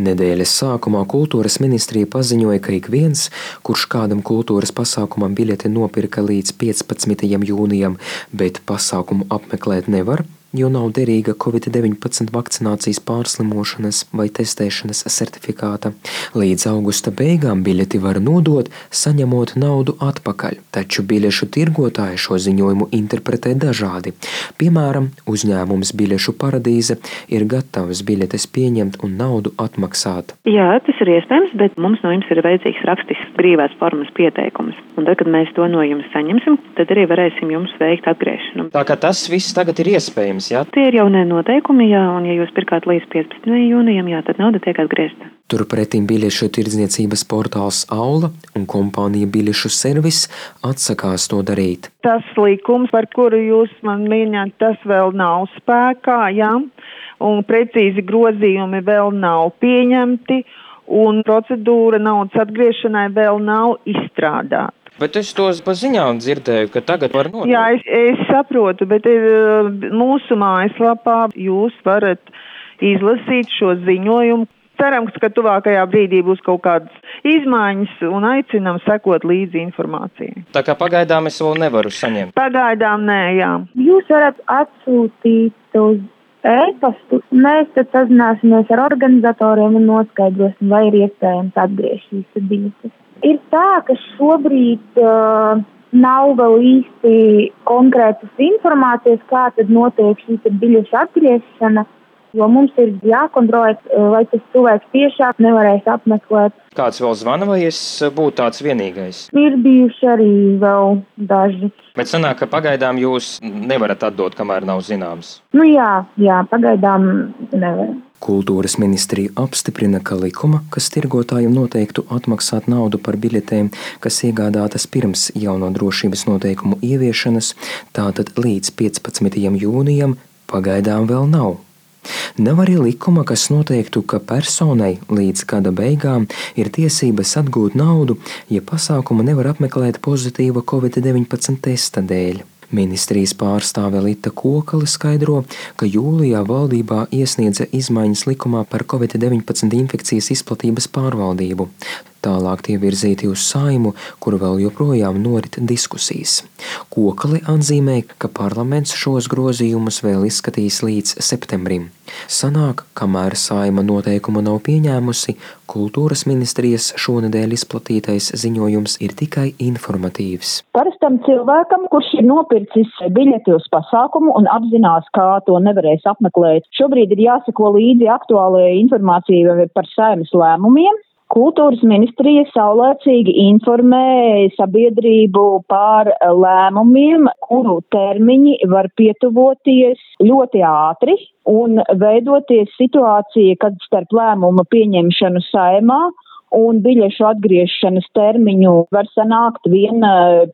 Nedēļas sākumā kultūras ministrija paziņoja, ka ik viens, kurš kādam kultūras pasākumam biļeti nopirka līdz 15. jūnijam, bet pasākumu apmeklēt nevar, jo nav derīga Covid-19 vakcinācijas pārslimošanas vai testēšanas certifikāta. Līdz augusta beigām biļeti var nodot, saņemot naudu atpakaļ, taču biļešu tirgotāji šo ziņojumu interpretē dažādi. Piemēram, uzņēmums Biļešu paradīze ir gatavs biļetes pieņemt un naudu atmaksāt. Jā, tas ir iespējams, bet mums no jums ir vajadzīgs rakstisks brīvās formas pieteikums. Un tad, kad mēs to no jums saņemsim, tad arī varēsim jums veikt atgriešanu. Tā kā tas viss tagad ir iespējams. Jā? Tie ir jaunie noteikumi, jā, un ja jūs pirkāt līdz 15. jūnijam, jā, tad nauda tiek atgriezta. Turpretim biļešu tirdzniecības portāls Aula un kompānija Biļešu servis atsakās to darīt. Tas likums, par kuru jūs man minējat, tas vēl nav spēkā, jā, un precīzi grozījumi vēl nav pieņemti, un procedūra naudas atgriešanai vēl nav izstrādāta. Bet es tos pa ziņām dzirdēju, ka tagad var nodot. Jā, es saprotu, bet mūsu mājaslapā jūs varat izlasīt šo ziņojumu. Cerams, ka tuvākajā brīdī būs kaut kādas izmaiņas un aicinām sekot līdzi informācijai. Tā kā pagaidām es vēl nevaru saņemt. Pagaidām nē, jā. Jūs varat atsūtīt uz e-pastu. Mēs tad sazināsimies ar organizatoriem un noskaidrosim, vai ir iespējams atgriezt šīs biļetes. Ir tā, ka šobrīd nav vēl īsti konkrētas informācijas, kā tad notiek šī biļešu atgriešana, jo mums ir jākontrolē, vai tas cilvēks tiešām nevarēs apmeklēt. Kāds vēl zvana, vai es būtu tāds vienīgais? Ir bijuši arī vēl daži. Bet sanāk, ka pagaidām jūs nevarat atdot, kamēr nav zināms. Jā, pagaidām nevar. Kultūras ministrija apstiprina, ka likuma, kas tirgotājiem noteiktu atmaksāt naudu par biļetēm, kas iegādātas pirms jauno drošības noteikumu ieviešanas, tātad līdz 15. jūnijam, pagaidām vēl nav. Nav arī likuma, kas noteiktu, ka personai līdz gada beigām ir tiesības atgūt naudu, ja pasākumu nevar apmeklēt pozitīva Covid-19 testa dēļ. Ministrijas pārstāve Lita Kokale skaidro, ka jūlijā valdībā iesniedza izmaiņas likumā par Covid-19 infekcijas izplatības pārvaldību. Tālāk tie virzīti uz Saeimu, kur vēl joprojām norit diskusijas. Kokale atzīmē, ka parlaments šos grozījumus vēl izskatīs līdz septembrim. Sanāk, kamēr Saeima noteikumu nav pieņēmusi, kultūras ministrijas šonedēļ izplatītais ziņojums ir tikai informatīvs. Parastam cilvēkam, kurš ir nopircis biļeti uz pasākumu un apzinās, kā to nevarēs apmeklēt, šobrīd ir jāseko līdzi aktuālajai informācijai par Saeimas lēmumiem. Kultūras ministrija saulēcīgi informē sabiedrību par lēmumiem, kuru termiņi var pietuvoties ļoti ātri un veidoties situācija, kad starp lēmumu pieņemšanu Saeimā un biļešu atgriešanas termiņu var sanākt vien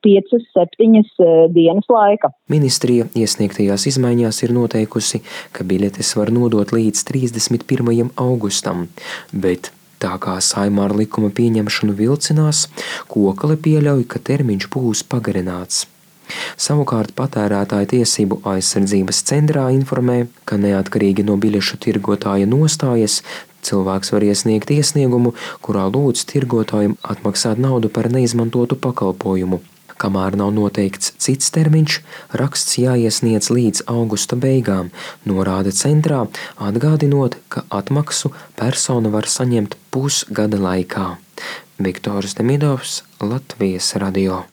5-7 dienas laika. Ministrija iesniegtajās izmaiņās ir noteikusi, ka biļetes var nodot līdz 31. augustam, bet tā kā Saeimā ar likuma pieņemšanu vilcinās, Kokale pieļauj, ka termiņš būs pagarināts. Savukārt patērētāju tiesību aizsardzības centrā informē, ka neatkarīgi no biļešu tirgotāja nostājas, cilvēks var iesniegt iesniegumu, kurā lūdz tirgotājiem atmaksāt naudu par neizmantotu pakalpojumu. Kamēr nav noteikts cits termiņš, raksts jāiesniedz līdz augusta beigām, norāda centrā, atgādinot, ka atmaksu persona var saņemt pusgada laikā. Viktors Demidovs, Latvijas radio.